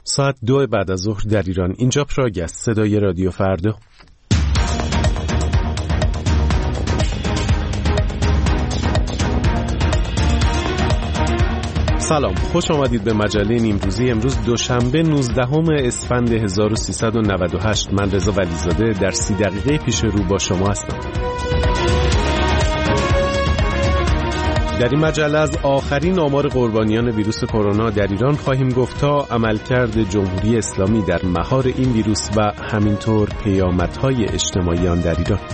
ساعت 2 بعد از ظهر در ایران. اینجا پراگ است، صدای رادیو فردا. سلام، خوش آمدید به مجله نیمروزی. امروز دوشنبه 19 اسفند 1398. من رضا ولیزاده در 30 دقیقه پیش رو با شما هستم. در این مجله از آخرین آمار قربانیان ویروس کرونا در ایران خواهیم گفت تا عملکرد جمهوری اسلامی در مهار این ویروس و همینطور پیامدهای اجتماعی آن در ایران.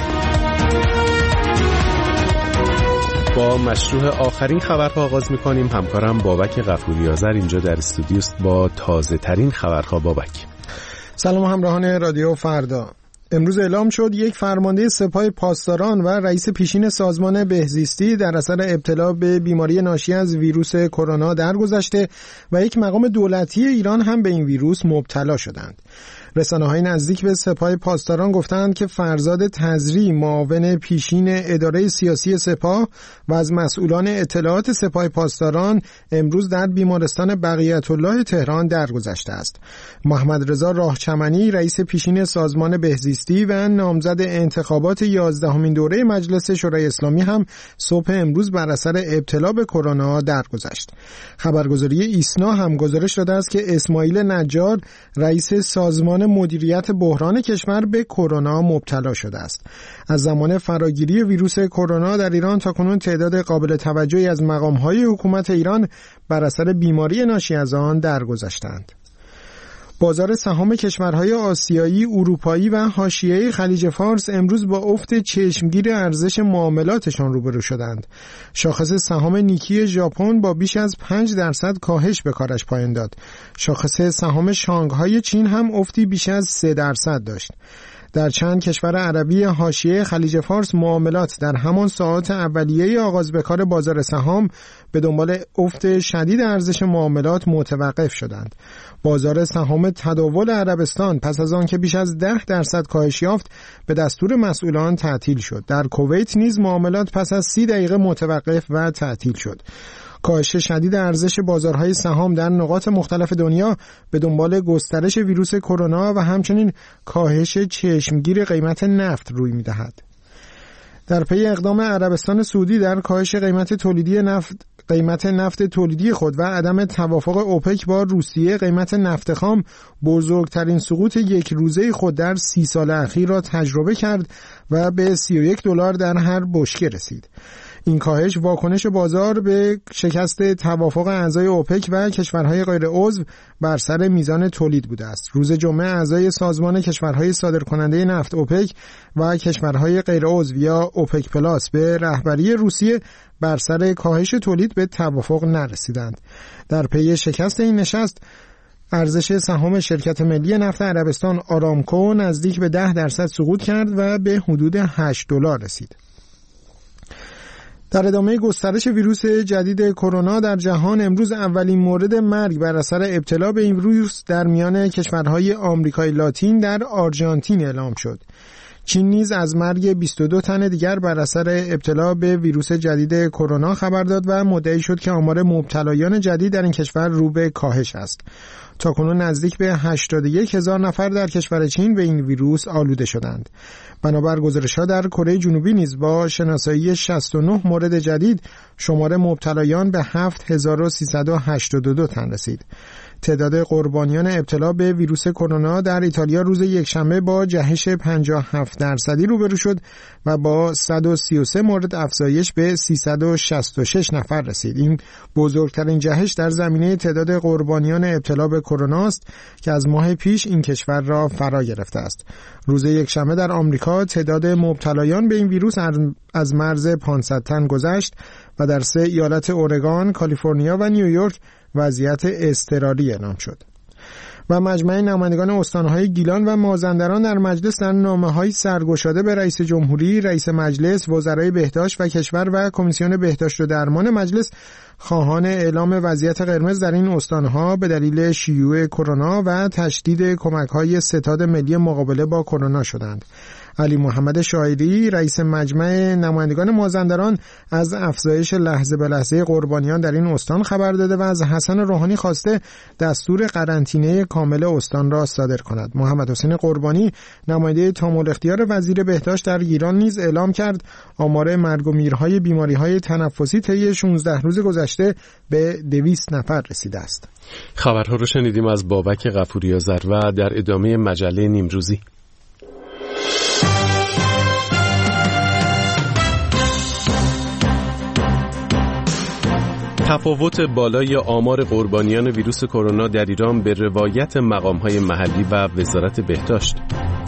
با مشروع آخرین خبرها آغاز می‌کنیم. همکارم بابک غفوری آذر اینجا در استودیو است با تازه ترین خبرها. بابک. سلام همراهان رادیو فردا. امروز اعلام شد یک فرمانده سپاه پاسداران و رئیس پیشین سازمان بهزیستی در اثر ابتلا به بیماری ناشی از ویروس کرونا درگذشته و یک مقام دولتی ایران هم به این ویروس مبتلا شدند. رسانه‌های نزدیک به سپاه پاسداران گفتند که فرزاد تزری، معاون پیشین اداره سیاسی سپاه و از مسئولان اطلاعات سپاه پاسداران، امروز در بیمارستان بقیت الله تهران درگذشته است. محمد رضا راهچمنی، رئیس پیشین سازمان بهزیستی و نامزد انتخابات 11مین دوره مجلس شورای اسلامی هم صبح امروز بر اثر ابتلا به کرونا درگذشت. خبرگزاری ایسنا هم گزارش داده است که اسماعیل نجار، رئیس سازمان مدیریت بحران کشور، به کرونا مبتلا شده است. از زمان فراگیری ویروس کرونا در ایران تاکنون تعداد قابل توجهی از مقام‌های حکومت ایران بر اثر بیماری ناشی از آن درگذشتند. بازار سهام کشورهای آسیایی، اروپایی و حاشیه‌ای خلیج فارس امروز با افت چشمگیر ارزش معاملاتشان روبرو شدند. شاخص سهام نیکی ژاپن با بیش از 5% کاهش به کارش پایان داد. شاخص سهام شانگهای چین هم افتی بیش از 3% داشت. در چند کشور عربی حاشیه خلیج فارس معاملات در همان ساعات اولیه آغاز به کار بازار سهام به دنبال افت شدید ارزش معاملات متوقف شدند. بازار سهام تداول عربستان پس از آن که بیش از 10% کاهش یافت به دستور مسئولان تعطیل شد. در کویت نیز معاملات پس از 30 دقیقه متوقف و تعطیل شد. کاهش شدید ارزش بازارهای سهام در نقاط مختلف دنیا به دنبال گسترش ویروس کرونا و همچنین کاهش چشمگیر قیمت نفت روی می‌دهد. در پی اقدام عربستان سعودی در کاهش قیمت نفت تولیدی خود و عدم توافق اوپک با روسیه، قیمت نفت خام بزرگترین سقوط یک روزه خود در 30 سال اخیر را تجربه کرد و به $31 در هر بشکه رسید. این کاهش واکنش بازار به شکست توافق اعضای اوپک و کشورهای غیر عضو بر سر میزان تولید بوده است. روز جمعه اعضای سازمان کشورهای صادرکننده نفت اوپک و کشورهای غیر عضو یا اوپک پلاس به رهبری روسیه بر سر کاهش تولید به توافق نرسیدند. در پی شکست این نشست، ارزش سهام شرکت ملی نفت عربستان آرامکو نزدیک به 10% سقوط کرد و به حدود $8 رسید. در ادامه گسترش ویروس جدید کرونا در جهان، امروز اولین مورد مرگ بر اثر ابتلا به این ویروس در میان کشورهای آمریکای لاتین در آرژانتین اعلام شد. چین نیز از مرگ 22 تن دیگر بر اثر ابتلا به ویروس جدید کرونا خبر داد و مدعی شد که آمار مبتلایان جدید در این کشور رو به کاهش است. تاکنون نزدیک به 81,000 نفر در کشور چین به این ویروس آلوده شدند. بنابر گزارش‌ها در کره جنوبی نیز با شناسایی 69 مورد جدید شمار مبتلایان به 7,382 تن رسید. تعداد قربانیان ابتلا به ویروس کرونا در ایتالیا روز یکشنبه با جهش 57% روبرو شد و با 133 مورد افزایش به 366 نفر رسید. این بزرگترین جهش در زمینه تعداد قربانیان ابتلا به کرونا است که از ماه پیش این کشور را فرا گرفته است. روز یکشنبه در آمریکا تعداد مبتلایان به این ویروس از مرز 500 تن گذشت و در 3 ایالت اورگان، کالیفرنیا و نیویورک وضعیت اضطراری اعلام شد. و مجمع نمایندگان استانهای گیلان و مازندران در مجلس در نامه‌های سرگشاده به رئیس جمهوری، رئیس مجلس، وزرای بهداشت و کشور و کمیسیون بهداشت و درمان مجلس خواهان اعلام وضعیت قرمز در این استانها به دلیل شیوع کرونا و تشدید کمک‌های ستاد ملی مقابله با کرونا شدند. علی محمد شایری رئیس مجمع نمایندگان مازندران از افزایش لحظه به لحظه قربانیان در این استان خبر داده و از حسن روحانی خواسته دستور قرنطینه کامل استان را صادر کند. محمد حسین قربانی نماینده تام الاختیار وزیر بهداشت در گیلان نیز اعلام کرد آمار مرگ و میرهای بیماری‌های تنفسی طی 16 روز گذشته به 200 نفر رسیده است. خبرها رو شنیدیم از بابک غفوری‌آذر و در ادامه مجله نیمروزی. تفاوت بالای آمار قربانیان ویروس کرونا در ایران به روایت مقام‌های محلی و وزارت بهداشت.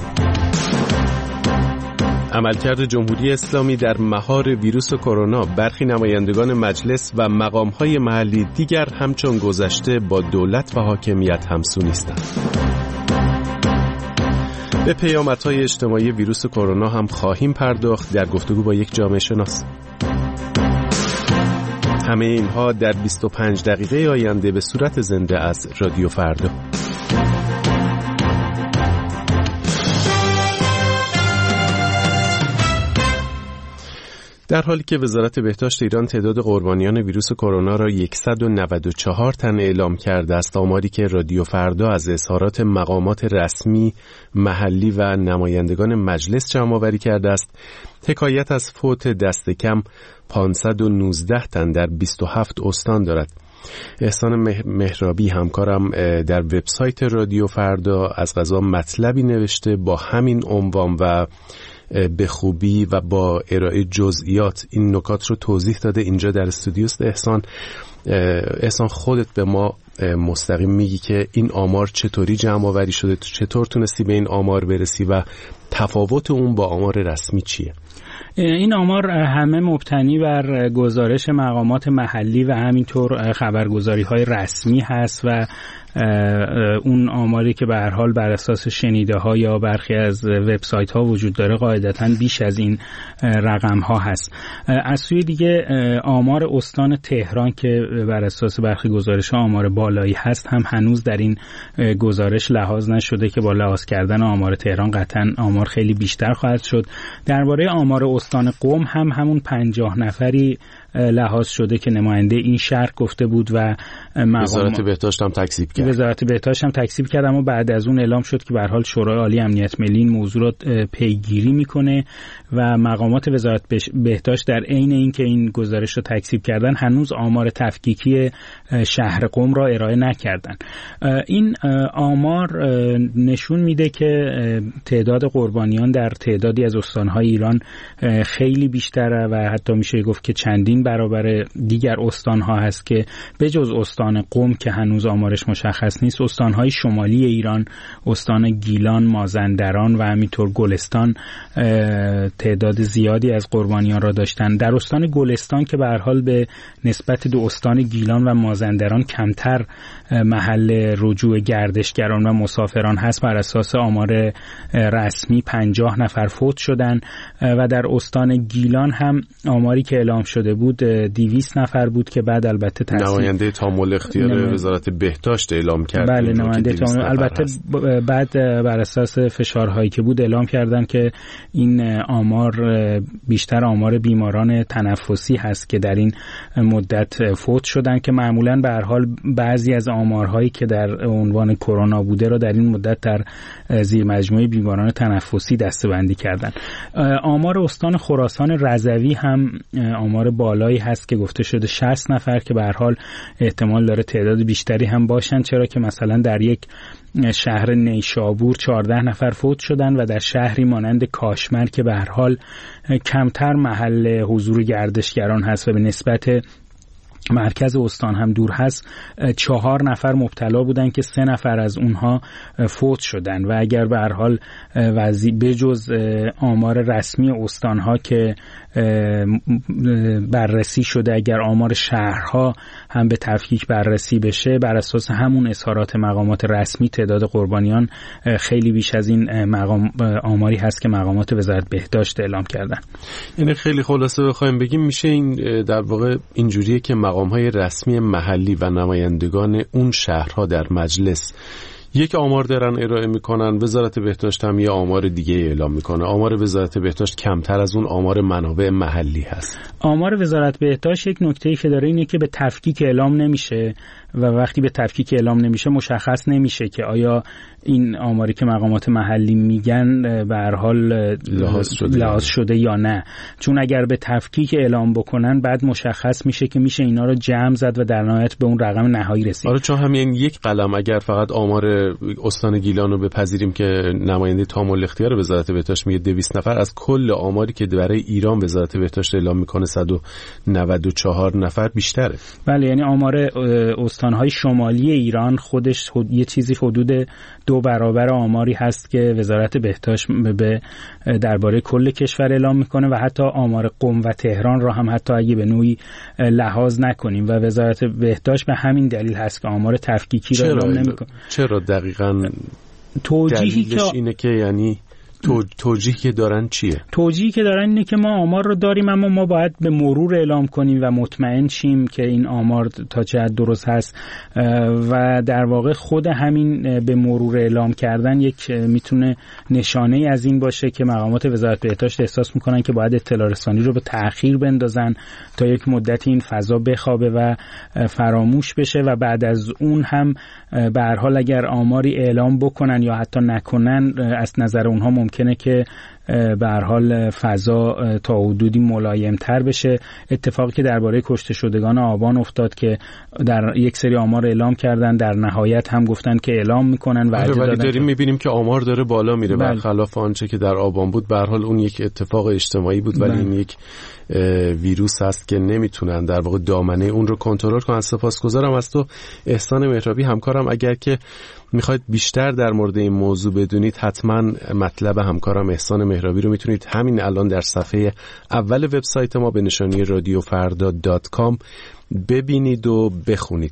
عملکرد جمهوری اسلامی در مهار ویروس کرونا، برخی نمایندگان مجلس و مقام‌های محلی دیگر همچون گذشته با دولت و حاکمیت همسو نیستند. به پیامدهای اجتماعی ویروس کرونا هم خواهیم پرداخت در گفتگو با یک جامعه شناس. همه اینها در 25 دقیقه آینده به صورت زنده از رادیو فردا. در حالی که وزارت بهداشت ایران تعداد قربانیان ویروس کرونا را 194 تن اعلام کرده است، آماری که رادیو فردا از اظهارات مقامات رسمی، محلی و نمایندگان مجلس جمع‌آوری کرده است، حکایت از فوت دست کم 519 تن در 27 استان دارد. احسان مهرابی همکارم در وبسایت رادیو فردا از قضا مطلبی نوشته با همین عنوان و به خوبی و با ارائه جزئیات این نکات رو توضیح داده. اینجا در استودیوست احسان خودت به ما مستقیم میگی که این آمار چطوری جمع آوری شده، چطور تونستی به این آمار برسی و تفاوت اون با آمار رسمی چیه؟ این آمار همه مبتنی بر گزارش مقامات محلی و همینطور خبرگزاری‌های رسمی هست و اون آماری که به هر حال بر اساس شنیده‌ها یا برخی از وبسایت‌ها وجود داره قاعدتاً بیش از این رقم‌ها هست. از سوی دیگه آمار استان تهران که بر اساس برخی گزارش‌ها آمار بالایی هست هم هنوز در این گزارش لحاظ نشده که با لحاظ کردن آمار تهران قطعاً آمار خیلی بیشتر خواهد شد. درباره آمار استان قم هم همون 50 نفری لحاظ شده که نماینده این شهر گفته بود و وزارت بهداشت هم تکذیب کرد. وزارت بهداشت هم تکذیب کرد، اما بعد از اون اعلام شد که به هر حال شورای عالی امنیت ملی این موضوع رو پیگیری میکنه و مقامات وزارت بهداشت در عین اینکه این گزارش رو تکذیب کردن هنوز آمار تفکیکی شهر قم را ارائه نکردن. این آمار نشون میده که تعداد قربانیان در تعدادی از استانهای ایران خیلی بیشتره و حتی میشه گفت که چندین برابر دیگر استانها هست که به جز استان قم که هنوز آمارش مشخص نیست، استانهای شمالی ایران، استان گیلان، مازندران و همینطور گلستان تعداد زیادی از قربانیان را داشتن. در استان گلستان که به هر حال به نسبت دو استان گیلان و مازندران کمتر محل رجوع گردشگران و مسافران هست، بر اساس آمار رسمی 50 نفر فوت شدن و در استان گیلان هم آماری که اعلام شده بود 200 نفر بود که بعد البته نماینده تام الاختیار وزارت بهداشت اعلام کرد. بله، نماینده تام البته بعد بر اساس فشارهایی که بود اعلام کردن که این آمار بیشتر آمار بیماران تنفسی هست که در این مدت فوت شدن که معمولاً به هر حال بعضی از آمارهایی که در عنوان کرونا بوده را در این مدت در زیر مجموعه بیماران تنفسی دسته‌بندی کردن. آمار استان خراسان رضوی هم آمار بالایی هست که گفته شده 60 نفر که به هر حال احتمال داره تعداد بیشتری هم باشن، چرا که مثلا در یک شهر نیشابور 14 نفر فوت شدن و در شهری مانند کاشمر که به هر حال کمتر محل حضور گردشگران هست و به نسبت مرکز استان هم دور هست 4 نفر مبتلا بودن که 3 نفر از اونها فوت شدن و اگر به هر حال بجز آمار رسمی استانها که بررسی شده، اگر آمار شهرها هم به تفکیک بررسی بشه، بر اساس همون اظهارات مقامات رسمی تعداد قربانیان خیلی بیش از این آماری هست که مقامات وزارت بهداشت اعلام کردن. یعنی خیلی خلاصه بخوایم بگیم میشه این در واقع اینجوریه که مقام‌های رسمی محلی و نمایندگان اون شهرها در مجلس یک آمار دارن ارائه میکنن، وزارت بهداشت هم یه آمار دیگه اعلام میکنه. آمار وزارت بهداشت کمتر از اون آمار منابع محلی هست. آمار وزارت بهداشت یک نکته‌ای که داره اینه که به تفکیک اعلام نمیشه و وقتی به تفکیک اعلام نمیشه مشخص نمیشه که آیا این آماری که مقامات محلی میگن به هر حال لحاظ شده یا نه، چون اگر به تفکیک اعلام بکنن بعد مشخص میشه که میشه اینا رو جمع زد و در نهایت به اون رقم نهایی رسید. آره، چون همین یک قلم اگر فقط آمار استان گیلان رو بپذیریم که نماینده تام الاختیار وزارت بهداشت میگه 200 نفر، از کل آماری که برای ایران وزارت بهداشت اعلام میکنه 194 نفر بیشتره. بله، یعنی آمار استانهای شمالی ایران خودش یه چیزی حدود 2 برابر آماری هست که وزارت بهداشت به درباره کل کشور اعلام میکنه و حتی آمار قم و تهران را هم حتی اگه به نوعی لحاظ نکنیم و وزارت بهداشت به همین دلیل هست که آمار تفکیکی را اعلام نمیکنه. چرا دقیقاً توجیهی که اینه که یعنی توجیهی که دارن چیه؟ توجیهی که دارن اینه که ما آمار رو داریم اما ما باید به مرور اعلام کنیم و مطمئن شیم که این آمار تا چه حد درست هست و در واقع خود همین به مرور اعلام کردن یک میتونه نشانه از این باشه که مقامات وزارت بهداشت احساس میکنن که باید اطلاع رسانی رو به تأخیر بندازن تا یک مدتی این فضا بخوابه و فراموش بشه و بعد از اون هم به هر حال اگر آماری اعلام بکنن یا حتی نکنن از نظر اونها ممکنه که به هر حال فضا تا حدودی ملایم‌تر بشه. اتفاقی که درباره کشته شدگان آبان افتاد که در یک سری آمار اعلام کردن، در نهایت هم گفتن که اعلام میکنن و ولی داریم میبینیم که آمار داره بالا میره برخلاف آنچه که در آبان بود. به هر حال اون یک اتفاق اجتماعی بود ولی این یک ویروس هست که نمیتونن در واقع دامنه اون رو کنترل کنن. سپاسگزارم از تو احسان مهرابی همکارم. اگر که میخواید بیشتر در مورد این موضوع بدونید حتما مطلب همکارم احسان مهرابی رو میتونید همین الان در صفحه اول وبسایت ما به نشانی radiofarda.com ببینید و بخونید.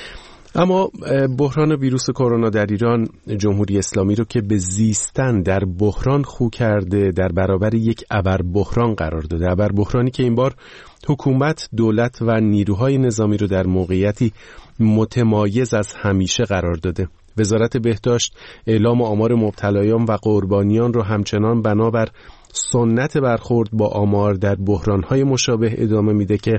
اما بحران ویروس کرونا در ایران جمهوری اسلامی رو که به زیستن در بحران خو کرده در برابر یک ابربحران قرار داده. ابربحرانی که این بار حکومت، دولت و نیروهای نظامی رو در موقعیتی متمایز از همیشه قرار داده. وزارت بهداشت اعلام آمار مبتلایان و قربانیان رو همچنان بنابر سنت برخورد با آمار در بحران‌های مشابه ادامه میده که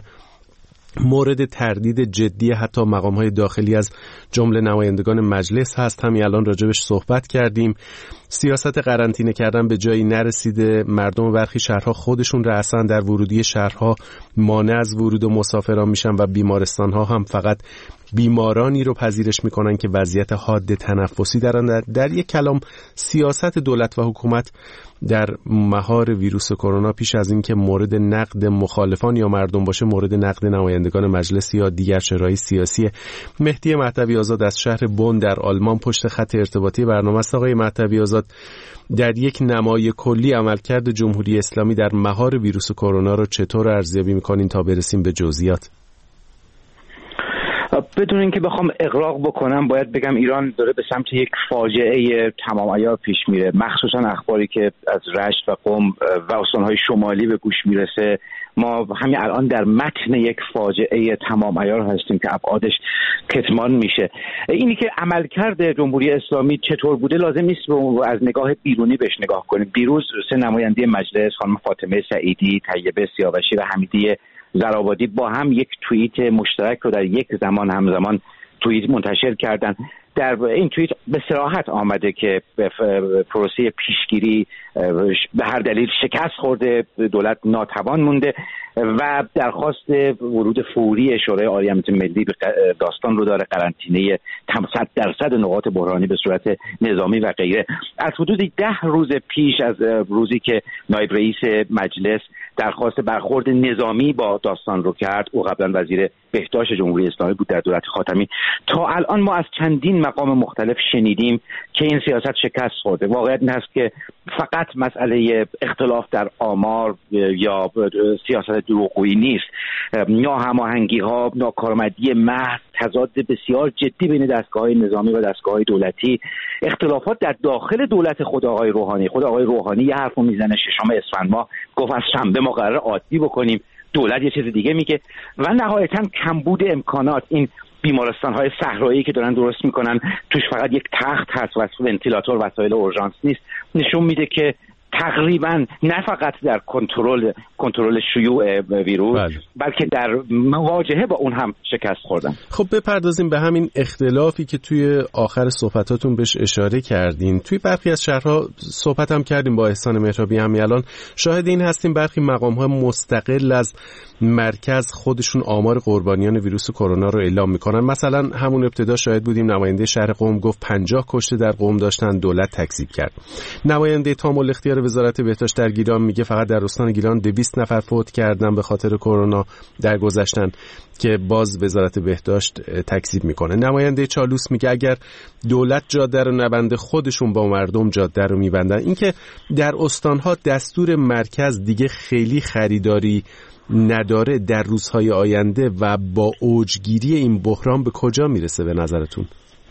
مورد تردید جدی حتی مقام‌های داخلی از جمله نمایندگان مجلس هست. همین الان راجبش صحبت کردیم. سیاست قرنطینه کردن به جایی نرسیده. مردم برخی شهرها خودشون رأساً در ورودی شهرها مانع از ورود مسافران میشن و بیمارستان‌ها هم فقط بیمارانی رو پذیرش میکنن که وضعیت حاد تنفسی دارن. در یک کلام سیاست دولت و حکومت در مهار ویروس کرونا پیش از اینکه مورد نقد مخالفان یا مردم باشه مورد نقد نمایندگان مجلس یا دیگر چهره‌های سیاسی. مهدی مهدوی آزاد از شهر بن در آلمان پشت خط ارتباطی برنامه است. آقای مهدوی آزاد، در یک نمای کلی عملکرد جمهوری اسلامی در مهار ویروس کرونا رو چطور ارزیابی می‌کنین تا برسیم به جزئیات؟ بدون اینکه بخوام اغراق بکنم باید بگم ایران داره به سمت یک فاجعه تمام عیار پیش میره، مخصوصا اخباری که از رشت و قم و استانهای شمالی به گوش میرسه. ما همین الان در متن یک فاجعه تمام عیار هستیم که ابعادش کتمان میشه. اینی که عملکرد جمهوری اسلامی چطور بوده لازم نیست از نگاه بیرونی بهش نگاه کنیم. دیروز 3 نماینده مجلس، خانم فاطمه سعیدی، طیبه سیاوشی و حمیدی زرآبادی با هم یک توییت مشترک رو در یک زمان همزمان توییت منتشر کردن. در این توییت به صراحت آمده که پروسه پیشگیری به هر دلیل شکست خورده، دولت ناتوان مونده و درخواست ورود فوری شورای عالی امنیت ملی به داستان رو داره. قرنطینه 100% نقاط بحرانی به صورت نظامی و غیره. از حدود 10 روز پیش از روزی که نایب رئیس مجلس درخواست برخورد نظامی با داستان رو کرد، او قبلا وزیر بهداشت جمهوری اسلامی بود در دولت خاتمی، تا الان ما از چندین مقام مختلف شنیدیم که این سیاست شکست خورده. واقعیت این هست که فقط مسئله اختلاف در آمار یا سیاست دروغگویی نیست. ناهماهنگی‌ها، ناکارآمدی محض، تضاد بسیار جدی بین دستگاه‌های نظامی و دستگاه‌های دولتی، اختلافات در داخل دولت خود آقای روحانی یه حرفو میزنه 6 اسفند ماه گفت از شنبه ما قراره عادی بکنیم، دولت یه چیز دیگه میگه و نهایتاً کمبود امکانات. این بیمارستان‌های صحرایی که دارن درست میکنن توش فقط یک تخت هست و ونتیلاتور وسایل اورژانس نیست، نشون میده که تقریبا نه فقط در کنترل شیوع ویروس بلکه در مواجهه با اون هم شکست خوردن. خب بپردازیم به همین اختلافی که توی آخر صحبتاتون بهش اشاره کردین. توی برخی از شهرها صحبت هم کردیم با احسان مهرابی، همین الان شاهد این هستیم برخی مقام‌ها مستقل از مرکز خودشون آمار قربانیان ویروس کرونا رو اعلام میکنن. مثلا همون ابتدا شاهد بودیم نماینده شهر قم گفت 50 کشته در قم داشتن، دولت تکذیب کرد. نماینده تامل اختیار وزارت بهداشت در گیلان میگه فقط در استان گیلان 200 نفر فوت کردن به خاطر کرونا در گذشتن که باز وزارت بهداشت تکذیب میکنه. نماینده چالوس میگه اگر دولت جاده رو نبنده خودشون با مردم جاده رو میبندن. اینکه در استانها دستور مرکز دیگه خیلی خریداری نداره در روزهای آینده و با اوجگیری این بحران به کجا میرسه به نظرتون؟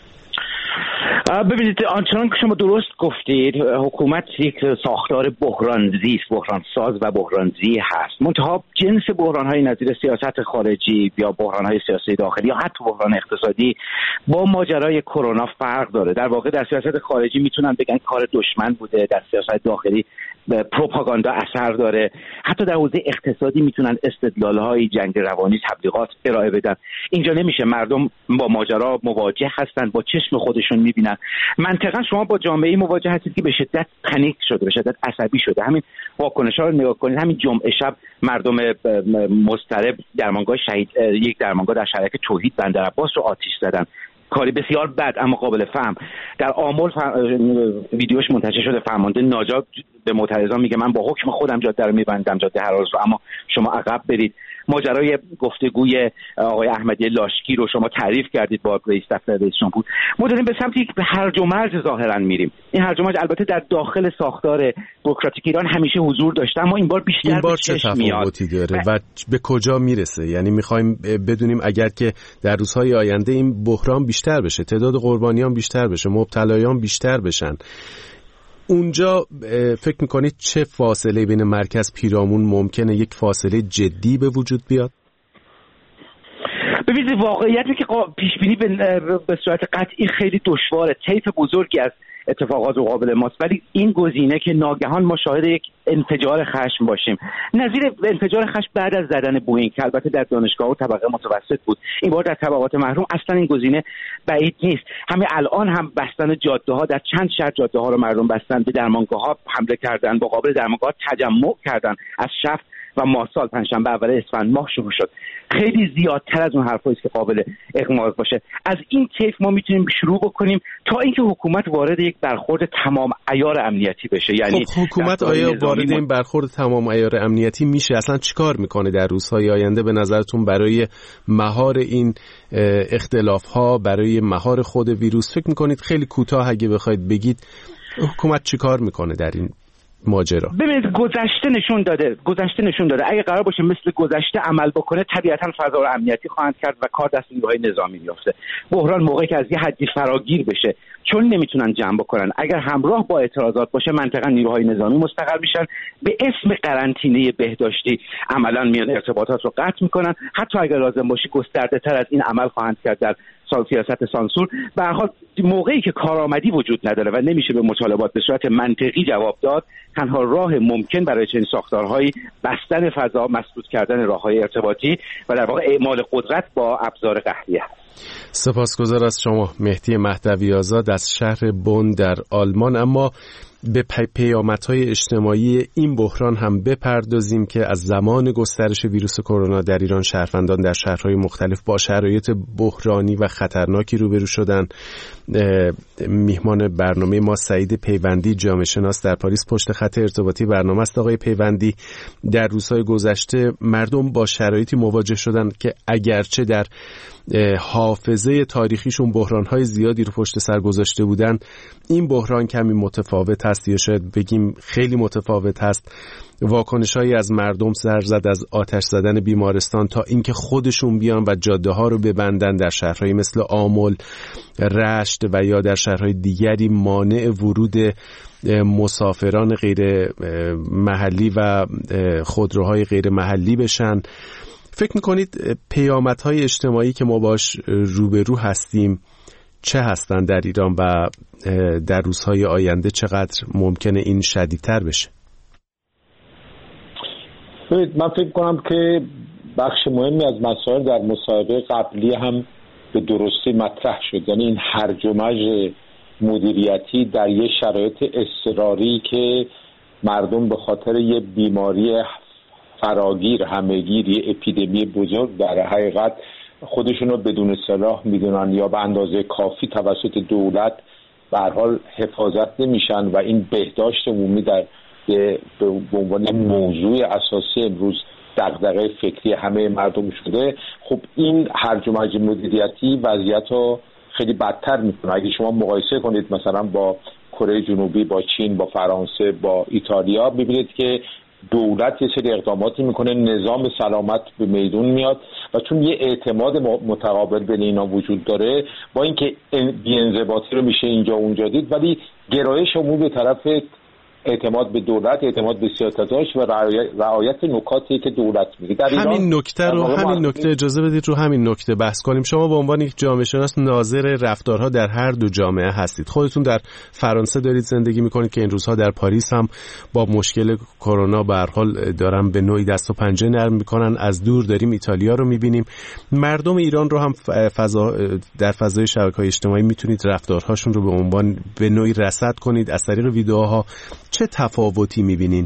ببینید آنچنان که شما درست گفتید، حکومت یک ساختار بحرانزیست، بحرانساز و بحرانزی هست. منتها جنس بحران‌های نظیر سیاست خارجی یا بحران‌های سیاسی داخلی یا حتی بحران اقتصادی با ماجرای کرونا فرق داره. در واقع در سیاست خارجی میتونن بگن کار دشمن بوده، در سیاست داخلی پروپاگاندا اثر داره، حتی در حوزه اقتصادی میتونن استدلال‌های جنگ روانی، تبلیغات ارائه بدن. اینجا نمیشه، مردم با ماجرا مواجه هستن، با چشم خودشون میبینن. منطقا شما با جامعه مواجه هستید که به شدت پنیک شده، به شدت عصبی شده. همین واکنش‌ها رو نگاه کنید. همین جمعه شب مردم مضطرب درمانگاه شهید، یک درمانگاه در شهرک توحید بندرعباس رو آتش زدن. کاری بسیار بد اما قابل فهم. در آمل ویدیوش منتشر شده، فرمانده ناجا به معترضان میگه من با حکم خودم جاده رو میبندم، جاده هرارز رو، اما شما عقب برید. ماجرای گفتگوی آقای احمدی لاشکی رو شما تعریف کردید با رئیس دفتر رئیس جمهور. ما داریم به سمت یک هرج و مرج ظاهرا میریم. این هرج و مرج البته در داخل ساختار بوروکراتیک ایران همیشه حضور داشته، اما این بار بیشتر به چشم میاد. داره و به کجا میرسه؟ یعنی میخوایم بدونیم اگر که در روزهای آینده این بحران بیشتر بشه، تعداد قربانیان بیشتر بشه، مبتلایان بیشتر بشن، اونجا فکر میکنید چه فاصله بین مرکز پیرامون ممکنه یک فاصله جدی به وجود بیاد؟ ببینید واقعیتی که پیش بینی به صورت قطعی خیلی دشواره. طیف بزرگی از اتفاقات قابل ماست، ولی این گزینه که ناگهان ما شاهد یک انفجار خشم باشیم، نظیر انفجار خشم بعد از زدن بوئینگ که البته در دانشگاه و طبقه متوسط بود، این بار در طبقات محروم، اصلا این گزینه بعید نیست. همه الان هم بستن جاده ها، در چند شهر جاده ها رو مردم بستن، به درمانگاه ها حمله کردن، با قابل درمانگاه تجمع کردن. از شفت و ماهسال پنجشنبه اول اسفند ماه شروع شد. خیلی زیادتر از اون حرفایی که قابل اغماض باشه. از این طیف ما میتونیم شروع بکنیم تا اینکه حکومت وارد یک برخورد تمام عیار امنیتی بشه. یعنی خب حکومت آیا وارد این برخورد تمام عیار امنیتی میشه؟ اصلا چیکار میکنه در روزهای آینده به نظرتون برای مهار این اختلاف‌ها، برای مهار خود ویروس؟ فکر میکنید خیلی کوتاه اگه بخواید بگید حکومت چیکار میکنه در این ماجرا؟ ببینید گذشته نشون داده اگه قرار باشه مثل گذشته عمل بکنه، طبیعتاً فضا رو امنیتی خواهند کرد و کار دست نیروهای نظامی میفته. بحران موقعی که از یه حدی فراگیر بشه، چون نمیتونن جمع بکنن، اگر همراه با اعتراضات باشه، منطقاً نیروهای نظامی مستقر میشن، به اسم قرنطینه بهداشتی عملاً میان ارتباطات رو قطع میکنن. حتی اگر لازم باشه گسترده تر از این عمل خواهند کرد در سیاست سانسور. به هر حال موقعی که کارآمدی وجود نداره و نمیشه به مطالبات به صورت منطقی جواب داد، تنها راه ممکن برای چنین ساختارهایی بستن فضا، مسدود کردن راههای ارتباطی و در واقع اعمال قدرت با ابزار قهریه است. سپاسگزار از شما مهدی مهدوی آزاد از شهر بن در آلمان. اما به پیامدهای اجتماعی این بحران هم بپردازیم که از زمان گسترش ویروس کرونا در ایران شهروندان در شهرهای مختلف با شرایط بحرانی و خطرناکی روبرو شدن. میهمان برنامه ما سعید پیوندی، جامعه شناس در پاریس، پشت خط ارتباطی برنامه است. آقای پیوندی، در روزهای گذشته مردم با شرایطی مواجه شدن که اگرچه در حافظه تاریخیشون بحران‌های زیادی رو پشت سر گذاشته بودن، این بحران کمی متفاوت است یا شاید بگیم خیلی متفاوت است. واکنش‌هایی از مردم سر زد از آتش زدن بیمارستان تا اینکه خودشون بیان و جاده‌ها رو ببندن. در شهرهایی مثل آمل، رشت و یا در شهرهای دیگری مانع ورود مسافران غیر محلی و خودروهای غیر محلی بشن. فکر میکنید پیامدهای اجتماعی که ما باش روبرو هستیم چه هستن در ایران و در روزهای آینده چقدر ممکنه این شدیدتر بشه؟ من فکر کنم که بخش مهمی از مسائل در مصاحبه قبلی هم به درستی مطرح شد. یعنی این هرج و مرج مدیریتی در یه شرایط اضطراری که مردم به خاطر یه بیماری فراگیر همه‌گیر، یه اپیدمی بزرگ در حقیقت خودشون رو بدون سلاح میدونن یا به اندازه کافی توسط دولت به هر حال حفاظت نمیشن و این بهداشت عمومی در به عنوان موضوع اساسی امروز دغدغه فکری همه مردم شده. خب این هرج و مرج مدیریتی وضعیت رو خیلی بدتر میکنه. اگه شما مقایسه کنید مثلا با کره جنوبی، با چین، با فرانسه، با ایتالیا، ببینید که دولت یه سری اقداماتی میکنه، نظام سلامت به میدون میاد و چون یه اعتماد متقابل بین اینا وجود داره، با اینکه بی‌انضباطی رو میشه اینجا اونجا دید، ولی گرایش عمومی به طرف اعتماد به دولت، اعتماد به سیاستاش و رعایت نکاتی که دولت میگه. همین نکته اجازه بدید رو همین نکته بحث کنیم. شما به عنوان یک جامعه شناس ناظر رفتارها در هر دو جامعه هستید. خودتون در فرانسه دارید زندگی میکنید که این روزها در پاریس هم با مشکل کرونا به هر حال دارن به نوعی دست و پنجه نرم میکنن. از دور داریم ایتالیا رو میبینیم. مردم ایران رو هم در فضای شبکه‌های اجتماعی میتونید رفتارهاشون رو به عنوان به نوعی رصد کنید از طریق ویدیوها. چه تفاوتی میبینین؟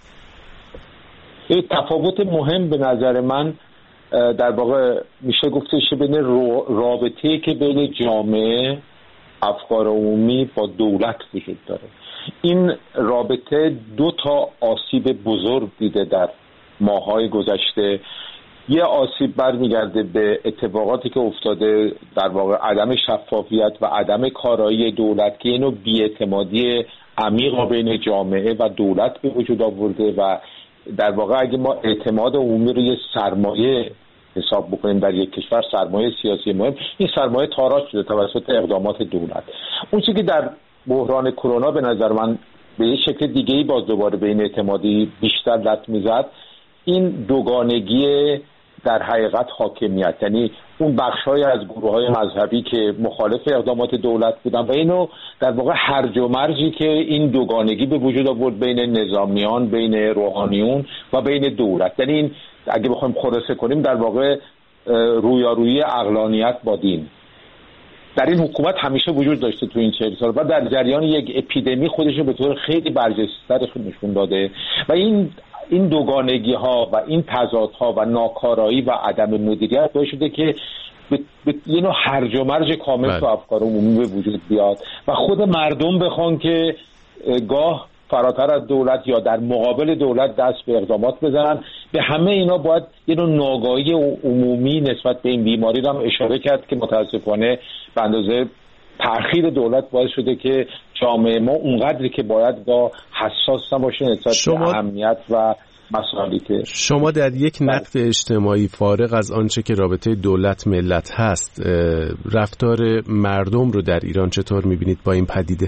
یک تفاوت مهم به نظر من در واقع میشه گفتش بین رابطه‌ای که بین جامعه، افکار عمومی با دولت وجود داره. این رابطه دو تا آسیب بزرگ دیده در ماه‌های گذشته. یه آسیب برمیگرده به اتفاقاتی که افتاده، در واقع عدم شفافیت و عدم کارایی دولت که اینو بی‌اعتمادی عمیق بین جامعه و دولت به وجود آورده و در واقع اگه ما اعتماد عمومی رو یه سرمایه حساب بکنیم در یک کشور، سرمایه سیاسی مهم، این سرمایه تاراج شده توسط اقدامات دولت. اون چیزی که در بحران کرونا به نظر من به یه شکل دیگه‌ای باز دوباره به این اعتمادی بیشتر لط میزد، این دوگانگی در حقیقت حاکمیت، یعنی اون بخش‌های از گروه‌های مذهبی که مخالف اقدامات دولت بودن و اینو در واقع هرج و مرجی که این دوگانگی به وجود آورد بین نظامیان، بین روحانیون و بین دولت. یعنی این اگه بخوایم خلاصه کنیم در واقع رویارویی عقلانیت با دین در این حکومت همیشه وجود داشته تو این 40 سال و در جریان یک اپیدمی خودش رو به طور خیلی برجسته‌تر نشون داده و این دوگانگی ها و این تضادها و ناکارایی و عدم مدیریت باعث شده که یه نوع هرج و مرج کامل تو افکار عمومی به وجود بیاد و خود مردم بخوان که گاه فراتر از دولت یا در مقابل دولت دست به اقدامات بزنن. به همه اینا باید یه نوع ناآگاهی عمومی نسبت به این بیماری رو هم اشاره کرد که متاسفانه به اندازه تأخیر دولت باعث شده که جامعه ما اونقدری که باید با حساس نباشه نسبت به اهمیت و مسائلی که شما در یک نقد اجتماعی فارغ از آنچه که رابطه دولت ملت هست، رفتار مردم رو در ایران چطور می‌بینید با این پدیده؟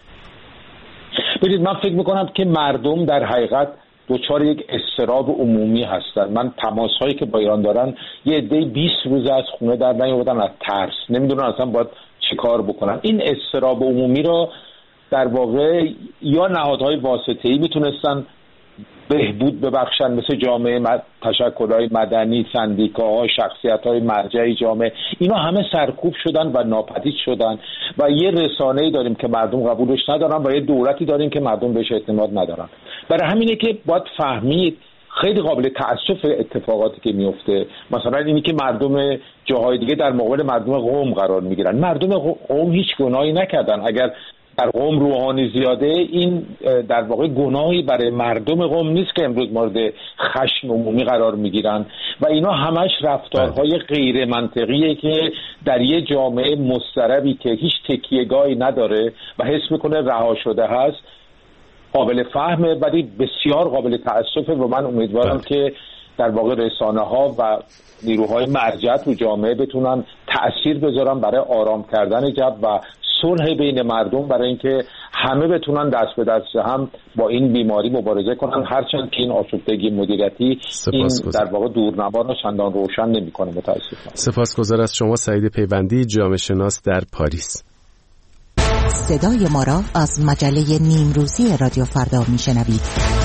ببینید من فکر می‌کنم که مردم در حقیقت دچار یک اضطراب عمومی هستن. من تماس‌هایی که با ایران دارن یه عده‌ای 20 روز از خونه در نیومدن از ترس، نمی‌دونن اصلا باید چی کار بکنن. این اضطراب عمومی رو در واقع یا نهادهای واسطه‌ای میتونستن بهبود ببخشن، مثل جامعه، تشکل‌های مدنی، سندیکاها، شخصیت‌های مرجعی جامعه، اینا همه سرکوب شدن و ناپدید شدن و یه رسانه‌ای داریم که مردم قبولش ندارن و یه دولتی داریم که مردم بهش اعتماد ندارن. برای همینه که باید فهمید خیلی قابل تأسف اتفاقاتی که میفته. مثلا اینی که مردم جاهای دیگه در مقابل مردم قم قرار میگیرن. مردم قم هیچ گناهی نکردن. اگر در قم روحانی زیاده، این در واقع گناهی برای مردم قم نیست که امروز مورد خشم عمومی قرار میگیرن و اینا همش رفتارهای غیر منطقیه که در یه جامعه مضطربی که هیچ تکیهگاهی نداره و حس میکنه رها شده هست قابل فهمه، ولی بسیار قابل تأسفه و من امیدوارم که در واقع رسانه‌ها و نیروهای مرجع تو جامعه بتونن تأثیر بذارن برای آرام کردن جو و صلح بین مردم، برای اینکه همه بتونن دست به دست هم با این بیماری مبارزه کنن، هرچند که این آشفتگی مدیریتی این در واقع دورنما را چندان روشن نمی‌کنه متاسفانه. سپاسگزار از شما سعید پیوندی، جامعه شناس در پاریس. صدای ما را از مجله نیمروزی رادیو فردا میشنوید.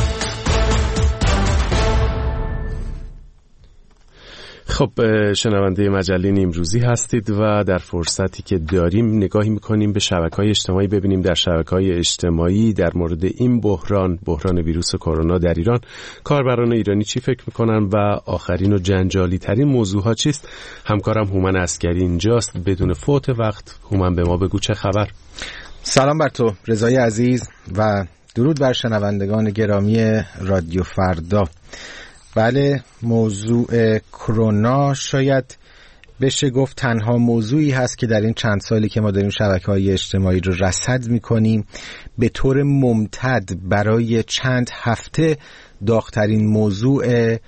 خب شنونده مجله نیمروزی هستید و در فرصتی که داریم نگاهی میکنیم به شبکه‌های اجتماعی، ببینیم در شبکه‌های اجتماعی در مورد این بحران ویروس کرونا در ایران کاربران ایرانی چی فکر میکنن و آخرین و جنجالی ترین موضوعها چیست. همکارم هومن عسکری اینجاست. بدون فوت وقت هومن به ما بگو چه خبر. سلام بر تو رضای عزیز و درود بر شنوندگان گرامی رادیو فردا. بله، موضوع کرونا شاید بشه گفت تنها موضوعی هست که در این چند سالی که ما داریم شبکه‌های اجتماعی رو رصد می‌کنیم به طور ممتد برای چند هفته داغ‌ترین موضوع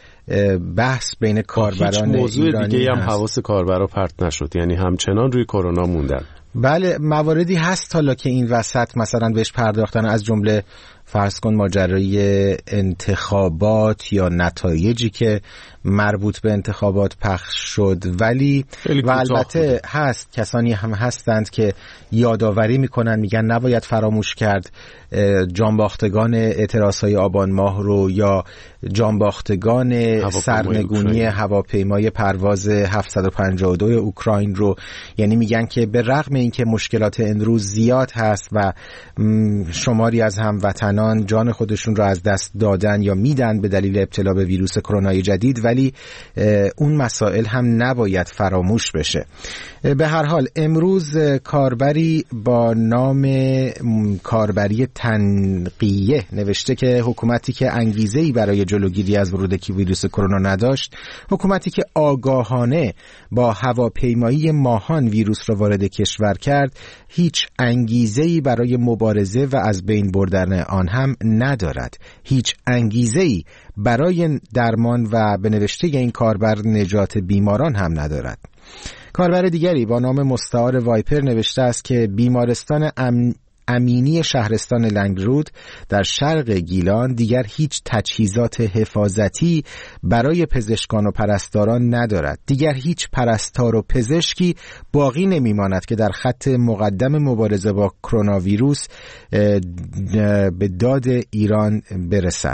بحث بین کاربران ایرانی هست. هیچ موضوع دیگه هم حواس کاربرا پرت نشد، یعنی همچنان روی کرونا موندن. بله، مواردی هست حالا که این وسط مثلا بهش پرداختن، از جمله فرض کن ماجرای انتخابات یا نتایجی که مربوط به انتخابات پخش شد، ولی و البته هست کسانی هم هستند که یادآوری میکنن، میگن نباید فراموش کرد جانباختگان اعتراضهای آبان ماه رو یا جانباختگان سرنگونی هواپیمای پرواز 752 اوکراین رو. یعنی میگن که به رغم اینکه مشکلات امروز زیاد هست و شماری از هموطنان جان خودشون رو از دست دادن یا میدن به دلیل ابتلا به ویروس کرونا جدید، ولی اون مسائل هم نباید فراموش بشه. به هر حال امروز کاربری با نام کاربری تنقیه نوشته که حکومتی که انگیزه‌ای برای جلوگیری از ورود ویروس کرونا نداشت، حکومتی که آگاهانه با هواپیمایی ماهان ویروس را وارد کشور کرد، هیچ انگیزه‌ای برای مبارزه و از بین بردن آن هم ندارد. هیچ انگیزه‌ای برای درمان و به نوشته این کاربر نجات بیماران هم ندارد. کاربر دیگری با نام مستعار وایپر نوشته است که بیمارستان امینی شهرستان لنگرود در شرق گیلان دیگر هیچ تجهیزات حفاظتی برای پزشکان و پرستاران ندارد. دیگر هیچ پرستار و پزشکی باقی نمیماند که در خط مقدم مبارزه با کرونا ویروس به داد ایران برسد.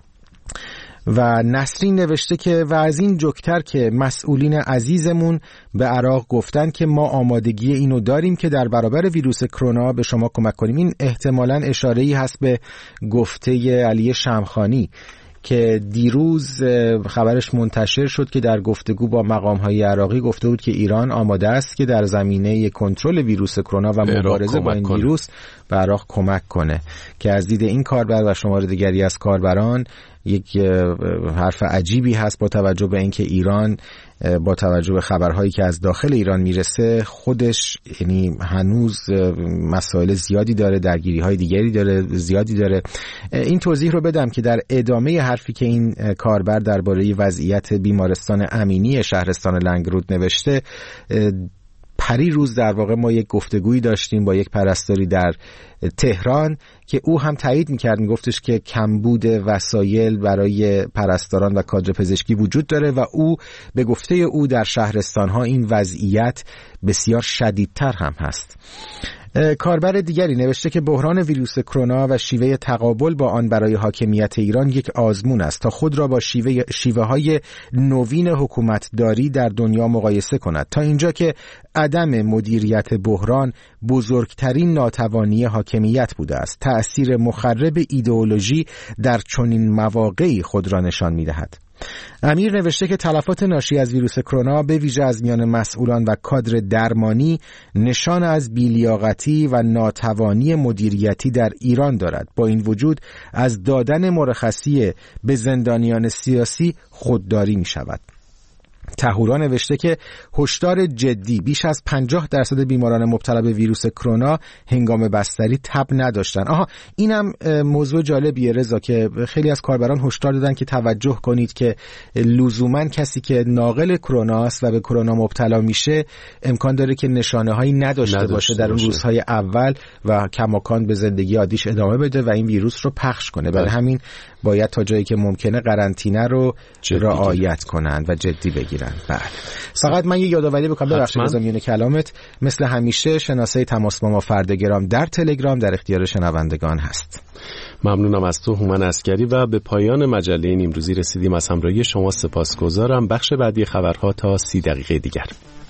و نسرین نوشته که و از این جوکتر که مسئولین عزیزمون به عراق گفتن که ما آمادگی اینو داریم که در برابر ویروس کرونا به شما کمک کنیم. این احتمالاً اشاره‌ای هست به گفته علی شمخانی که دیروز خبرش منتشر شد که در گفتگو با مقام‌های عراقی گفته بود که ایران آماده است که در زمینه کنترل ویروس کرونا و مبارزه با این ویروس به عراق کمک کنه، که از دید این کاربر و شمار دیگری از کاربران یک حرف عجیبی هست با توجه به اینکه ایران با توجه به خبرهایی که از داخل ایران میرسه خودش یعنی هنوز مسائل زیادی داره، درگیری‌های دیگری داره، زیادی داره. این توضیح رو بدم که در ادامه حرفی که این کاربر درباره وضعیت بیمارستان امینی شهرستان لنگرود نوشته، پری روز در واقع ما یک گفتگویی داشتیم با یک پرستاری در تهران که او هم تایید میکرد، میگفتش که کمبود وسایل برای پرستاران و کادر پزشکی وجود داره و او به گفته او در شهرستانها این وضعیت بسیار شدیدتر هم هست. کاربر دیگری نوشته که بحران ویروس کرونا و شیوه تقابل با آن برای حاکمیت ایران یک آزمون است تا خود را با شیوه‌های نوین حکومتداری در دنیا مقایسه کند، تا اینجا که عدم مدیریت بحران بزرگترین ناتوانی حاکمیت بوده است. تأثیر مخرب ایدئولوژی در چنین مواقعی خود را نشان می‌دهد. امیر نوشته که تلفات ناشی از ویروس کرونا به ویژه از میان مسئولان و کادر درمانی نشان از بی‌لیاقتی و ناتوانی مدیریتی در ایران دارد. با این وجود از دادن مرخصی به زندانیان سیاسی خودداری می شود. تهورا نوشته که هشدار جدی، بیش از 50% بیماران مبتلا به ویروس کرونا هنگام بستری تب نداشتن. اینم موضوع جالبیه رضا که خیلی از کاربران هشدار دادن که توجه کنید که لزوما کسی که ناقل کرونا است و به کرونا مبتلا میشه امکان داره که نشانه‌هایی نداشته باشه در اون روزهای اول و کماکان به زندگی عادیش ادامه بده و این ویروس رو پخش کنه. برای همین باید تا جایی که ممکنه قرنطینه رو رعایت کنن و جدی بگیرن. بله. فقط من یه یادآوری بکنم ببخشید از میون کلامت، مثل همیشه شناسه تماس با ما فردگرام در تلگرام در اختیار شنوندگان هست. ممنونم از تو هومن عسکری و به پایان مجله نیمروزی رسیدیم. از همراهی شما سپاسگزارم. بخش بعدی خبرها تا 30 دقیقه دیگر.